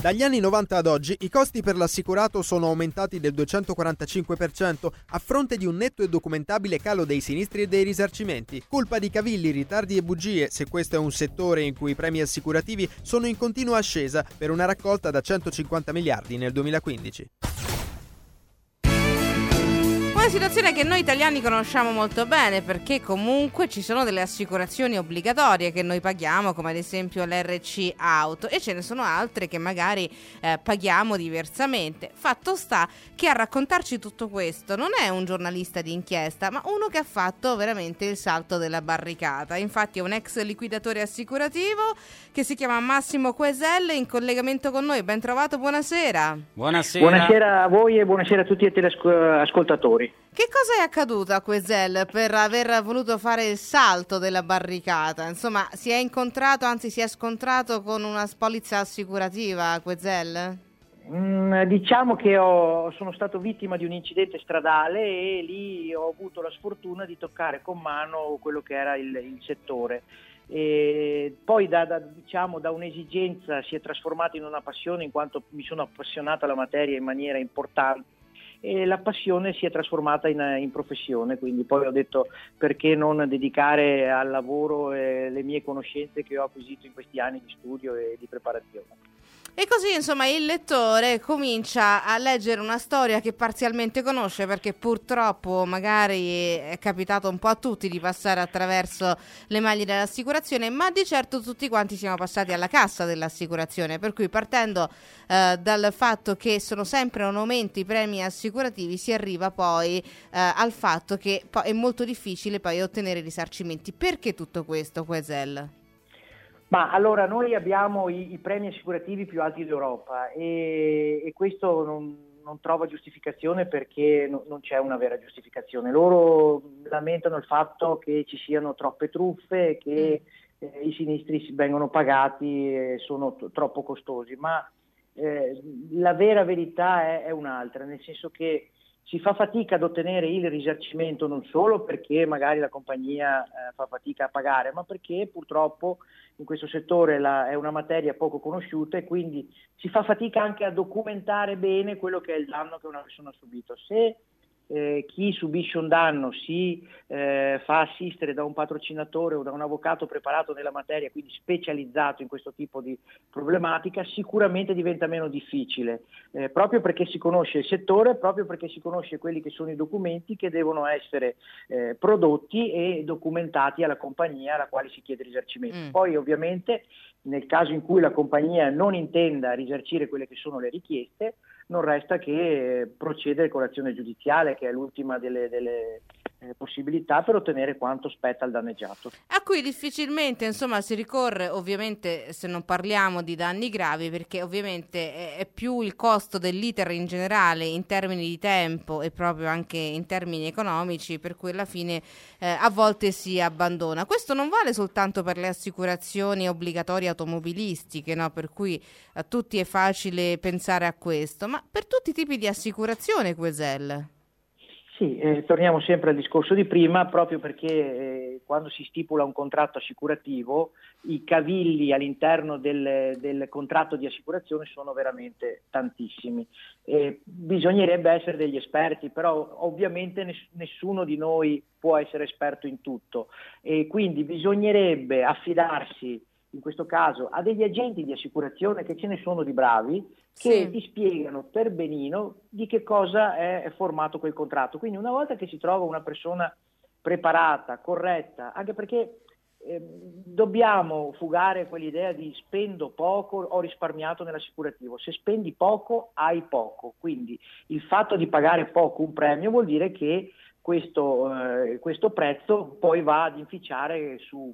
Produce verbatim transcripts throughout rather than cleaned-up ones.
Dagli anni novanta ad oggi i costi per l'assicurato sono aumentati del duecentoquarantacinque per cento a fronte di un netto e documentabile calo dei sinistri e dei risarcimenti. Colpa di cavilli, ritardi e bugie, se questo è un settore in cui i premi assicurativi sono in continua ascesa per una raccolta da centocinquanta miliardi nel duemilaquindici. Una situazione che noi italiani conosciamo molto bene, perché comunque ci sono delle assicurazioni obbligatorie che noi paghiamo, come ad esempio l'R C auto, e ce ne sono altre che magari eh, paghiamo diversamente. Fatto sta che a raccontarci tutto questo non è un giornalista di inchiesta, ma uno che ha fatto veramente il salto della barricata. Infatti è un ex liquidatore assicurativo che si chiama Massimo Quesel, in collegamento con noi. Ben trovato, buonasera. Buonasera. Buonasera a voi e buonasera a tutti i teleascoltatori. Che cosa è accaduto a Quesel per aver voluto fare il salto della barricata? Insomma, si è incontrato, anzi si è scontrato con una polizza assicurativa, Quesel? Mm, diciamo che ho, sono stato vittima di un incidente stradale e lì ho avuto la sfortuna di toccare con mano quello che era il, il settore. E poi da, da, diciamo, da un'esigenza si è trasformato in una passione, in quanto mi sono appassionato alla materia in maniera importante. E la passione si è trasformata in, in professione, quindi poi ho detto perché non dedicare al lavoro eh, le mie conoscenze che ho acquisito in questi anni di studio e di preparazione. E così, insomma, il lettore comincia a leggere una storia che parzialmente conosce, perché purtroppo magari è capitato un po' a tutti di passare attraverso le maglie dell'assicurazione, ma di certo tutti quanti siamo passati alla cassa dell'assicurazione, per cui partendo eh, dal fatto che sono sempre un aumento i premi assicurativi, si arriva poi eh, al fatto che poi è molto difficile poi ottenere risarcimenti. Perché tutto questo, Quesel? Ma allora noi abbiamo i, i premi assicurativi più alti d'Europa e, e questo non, non trova giustificazione, perché no, non c'è una vera giustificazione. Loro lamentano il fatto che ci siano troppe truffe, che eh, i sinistri vengono pagati e sono t- troppo costosi, ma eh, la vera verità è, è un'altra, nel senso che si fa fatica ad ottenere il risarcimento non solo perché magari la compagnia eh, fa fatica a pagare, ma perché purtroppo in questo settore la, è una materia poco conosciuta e quindi si fa fatica anche a documentare bene quello che è il danno che una persona ha subito. Se eh, chi subisce un danno si eh, fa assistere da un patrocinatore o da un avvocato preparato nella materia, quindi specializzato in questo tipo di problematica, sicuramente diventa meno difficile, eh, proprio perché si conosce il settore, proprio perché si conosce quelli che sono i documenti che devono essere eh, prodotti e documentati alla compagnia alla quale si chiede risarcimento. Mm. Poi ovviamente nel caso in cui la compagnia non intenda risarcire quelle che sono le richieste, non resta che procedere con l'azione giudiziale, che è l'ultima delle, delle eh, possibilità per ottenere quanto spetta al danneggiato. A cui difficilmente, insomma, si ricorre, ovviamente, se non parliamo di danni gravi, perché ovviamente è, è più il costo dell'iter in generale in termini di tempo e proprio anche in termini economici, per cui alla fine eh, a volte si abbandona. Questo non vale soltanto per le assicurazioni obbligatorie automobilistiche, no? Per cui a tutti è facile pensare a questo, ma per tutti i tipi di assicurazione, Quesel. Sì, eh, torniamo sempre al discorso di prima, proprio perché eh, quando si stipula un contratto assicurativo i cavilli all'interno del, del contratto di assicurazione sono veramente tantissimi. Eh, bisognerebbe essere degli esperti, però ovviamente ness- nessuno di noi può essere esperto in tutto e quindi bisognerebbe affidarsi in questo caso a degli agenti di assicurazione, che ce ne sono di bravi, che sì, ti spiegano per benino di che cosa è formato quel contratto. Quindi una volta che si trova una persona preparata, corretta, anche perché eh, dobbiamo fugare quell'idea di spendo poco, ho risparmiato nell'assicurativo. Se spendi poco hai poco, quindi il fatto di pagare poco un premio vuol dire che Questo, eh, questo prezzo poi va ad inficiare su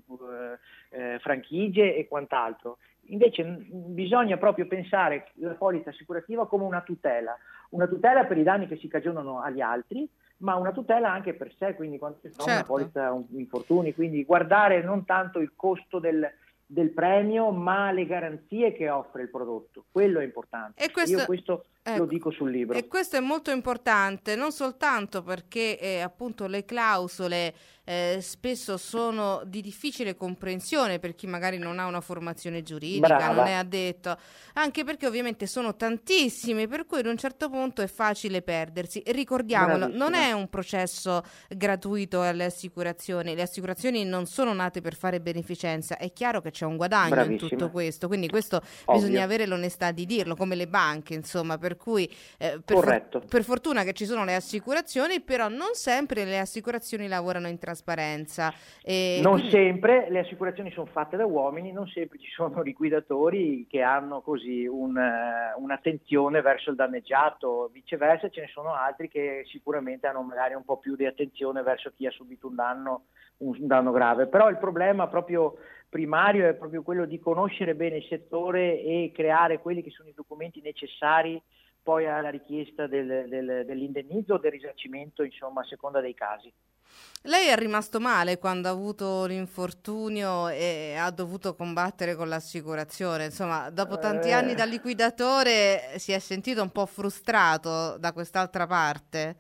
eh, franchigie e quant'altro. Invece m- bisogna proprio pensare la polizza assicurativa come una tutela, una tutela per i danni che si cagionano agli altri, ma una tutela anche per sé, quindi quando si fa certo. una polizza un, infortuni, quindi guardare non tanto il costo del, del premio, ma le garanzie che offre il prodotto. Quello è importante. E questo... Io questo Ecco, lo dico sul libro. E questo è molto importante, non soltanto perché eh, appunto le clausole eh, spesso sono di difficile comprensione per chi magari non ha una formazione giuridica, Brava. non è addetto, anche perché ovviamente sono tantissimi, per cui ad un certo punto è facile perdersi. Ricordiamolo, Bravissima. non è un processo gratuito alle assicurazioni, le assicurazioni non sono nate per fare beneficenza, è chiaro che c'è un guadagno Bravissima. in tutto questo, quindi questo Ovvio. bisogna avere l'onestà di dirlo, come le banche, insomma, per cui eh, per, Corretto. for- per fortuna che ci sono le assicurazioni, però non sempre le assicurazioni lavorano in trasparenza. E Non quindi... sempre le assicurazioni sono fatte da uomini, non sempre ci sono liquidatori che hanno così un, uh, un'attenzione verso il danneggiato, viceversa ce ne sono altri che sicuramente hanno magari un po' più di attenzione verso chi ha subito un danno, un danno grave. Però il problema proprio primario è proprio quello di conoscere bene il settore e creare quelli che sono i documenti necessari poi alla richiesta del, del, dell'indennizzo o del risarcimento, insomma, a seconda dei casi. Lei è rimasto male quando ha avuto l'infortunio e ha dovuto combattere con l'assicurazione. Insomma, dopo tanti Eh. anni da liquidatore si è sentito un po' frustrato da quest'altra parte?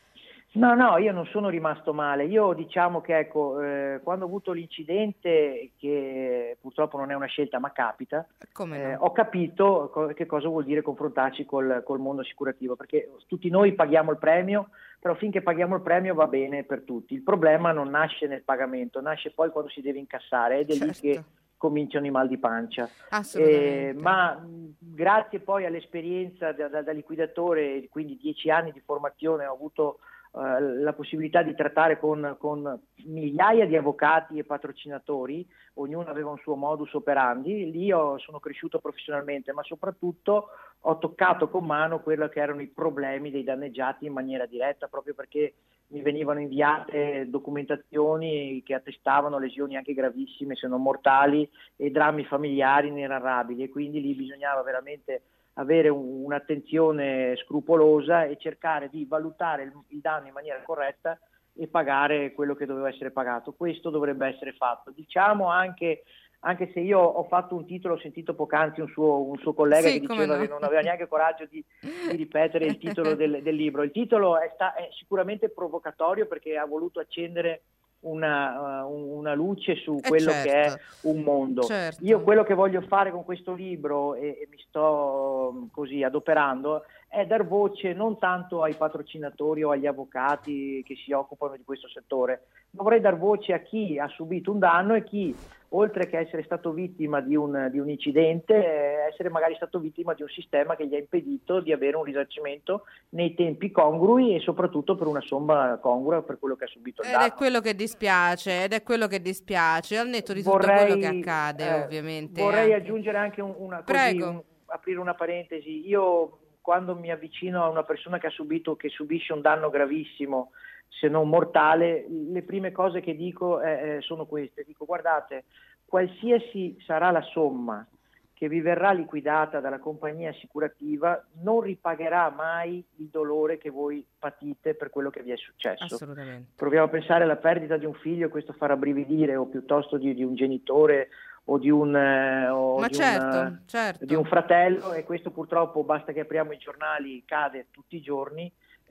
No, no, io non sono rimasto male. Io diciamo che ecco, eh, quando ho avuto l'incidente, che purtroppo non è una scelta ma capita, Come no? eh, ho capito co- che cosa vuol dire confrontarci col, col mondo assicurativo, perché tutti noi paghiamo il premio, però finché paghiamo il premio va bene per tutti. Il problema non nasce nel pagamento, nasce poi quando si deve incassare ed è Certo. lì che cominciano i mal di pancia. Assolutamente. Eh, ma mh, grazie poi all'esperienza da, da, da liquidatore, quindi dieci anni di formazione, ho avuto la possibilità di trattare con, con migliaia di avvocati e patrocinatori, ognuno aveva un suo modus operandi, lì ho, sono cresciuto professionalmente, ma soprattutto ho toccato con mano quello che erano i problemi dei danneggiati in maniera diretta, proprio perché mi venivano inviate documentazioni che attestavano lesioni anche gravissime, se non mortali, e drammi familiari inerrabili, e quindi lì bisognava veramente avere un, un'attenzione scrupolosa e cercare di valutare il, il danno in maniera corretta e pagare quello che doveva essere pagato. Questo dovrebbe essere fatto. Diciamo anche, anche se io ho fatto un titolo, ho sentito poc'anzi un suo, un suo collega Sì, che come diceva no. che non aveva neanche coraggio di, di ripetere il titolo del, del libro. Il titolo è, sta, è sicuramente provocatorio perché ha voluto accendere Una, uh, una luce su Eh quello certo. che è un mondo. Certo. Io quello che voglio fare con questo libro e, e mi sto um, così adoperando è dar voce non tanto ai patrocinatori o agli avvocati che si occupano di questo settore, ma vorrei dar voce a chi ha subito un danno e chi, oltre che essere stato vittima di un, di un incidente, eh, essere magari stato vittima di un sistema che gli ha impedito di avere un risarcimento nei tempi congrui e soprattutto per una somma congrua per quello che ha subito il Ed danno. è quello che dispiace, ed è quello che dispiace, al netto di tutto Vorrei, quello che accade, eh, ovviamente. Vorrei anche. aggiungere anche un- una così, Prego. un- aprire una parentesi. Io quando mi avvicino a una persona che ha subito, che subisce un danno gravissimo, se non mortale, le prime cose che dico eh, sono queste. Dico, guardate, qualsiasi sarà la somma che vi verrà liquidata dalla compagnia assicurativa, non ripagherà mai il dolore che voi patite per quello che vi è successo. Assolutamente. Proviamo a pensare alla perdita di un figlio, questo fa rabbrividire, o piuttosto di, di un genitore o di un, eh, o Ma di, certo, un, certo. di un fratello, e questo purtroppo basta che apriamo i giornali, cade tutti i giorni.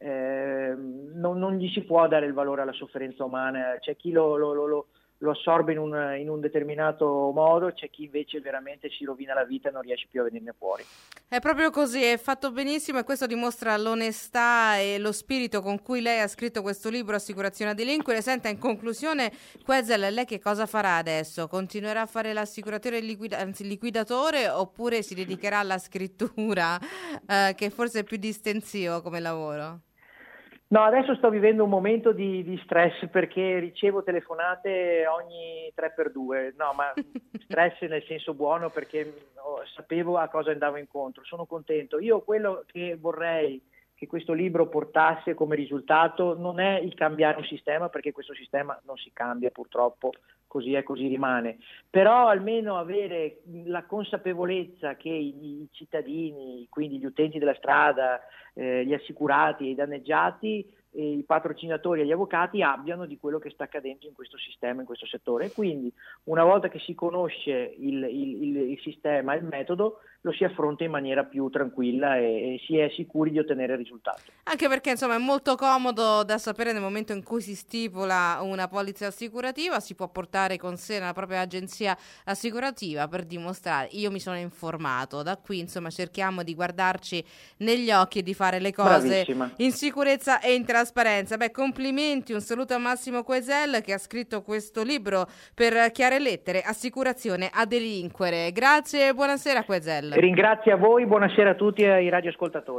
Eh, non, non gli si può dare il valore alla sofferenza umana. C'è chi lo, lo, lo, lo lo assorbe in un, in un determinato modo, c'è chi invece veramente si rovina la vita e non riesce più a venirne fuori. È proprio così, è fatto benissimo, e questo dimostra l'onestà e lo spirito con cui lei ha scritto questo libro, Assicurazione a delinquere. Senta, in conclusione, Quetzal, lei che cosa farà adesso? Continuerà a fare l'assicuratore liquida- anzi, liquidatore, oppure si dedicherà alla scrittura, eh, che forse è più distensivo come lavoro? No, adesso sto vivendo un momento di, di stress perché ricevo telefonate ogni tre per due, no, ma stress nel senso buono, perché oh, sapevo a cosa andavo incontro, sono contento. Io quello che vorrei che questo libro portasse come risultato non è il cambiare un sistema, perché questo sistema non si cambia purtroppo, così è, così rimane, però almeno avere la consapevolezza che i, i cittadini, quindi gli utenti della strada, eh, gli assicurati, i danneggiati, e i patrocinatori e gli avvocati abbiano di quello che sta accadendo in questo sistema, in questo settore. E quindi una volta che si conosce il, il, il, il sistema, il metodo, lo si affronta in maniera più tranquilla e, e si è sicuri di ottenere il risultato. Anche perché insomma è molto comodo da sapere nel momento in cui si stipula una polizza assicurativa, si può portare con sé la propria agenzia assicurativa per dimostrare io mi sono informato, da qui insomma cerchiamo di guardarci negli occhi e di fare le cose Bravissima. in sicurezza e in trasparenza. Beh, complimenti, un saluto a Massimo Quaesel che ha scritto questo libro per chiare lettere, Assicurazione a delinquere. Grazie e buonasera Quaesel. Ringrazio a voi, buonasera a tutti e ai radioascoltatori.